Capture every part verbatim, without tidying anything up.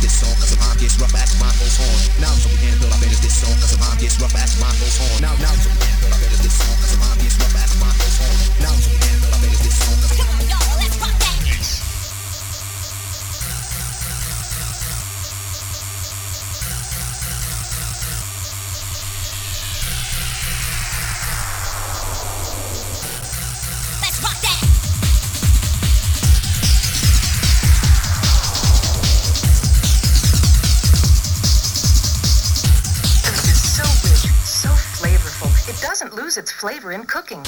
this song, cause the rhyme gets rough as the rhyme goes on. Now so we can build up this song, cause the rhyme gets rough as the rhyme goes on. Now, now so we can build up this song, cause the rhyme gets rough as the rhyme goes on. Now so we can build up this song, cause come on y'all, let's rock that. Lose its flavor in cooking.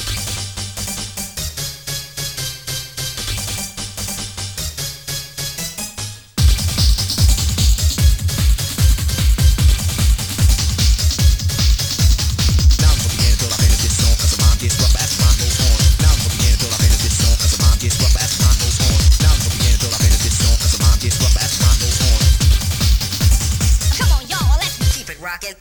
Come on, y'all, let's keep it rockin'.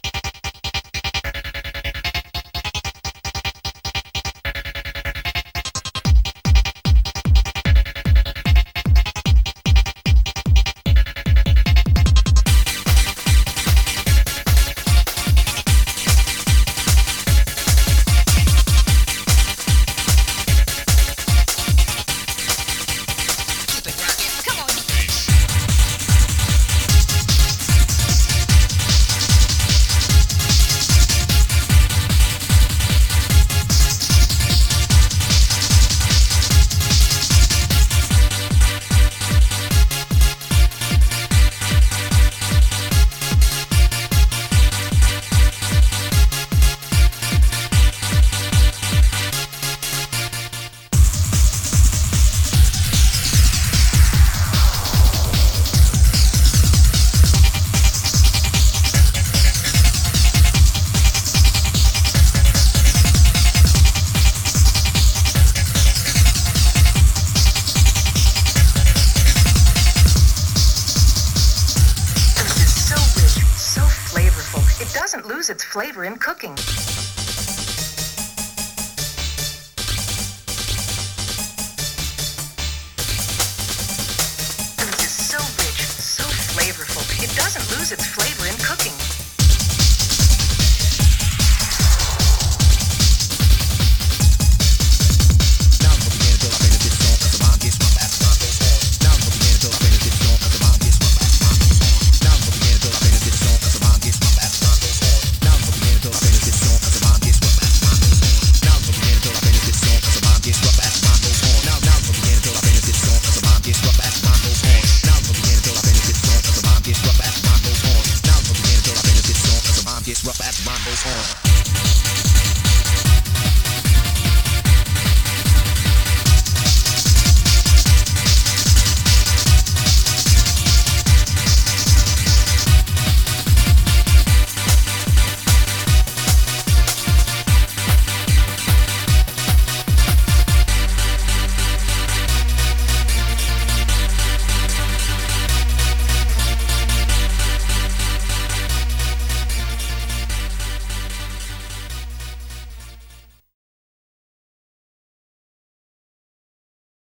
Lose its flavor in cooking. It is so rich, so flavorful. It doesn't lose its flavor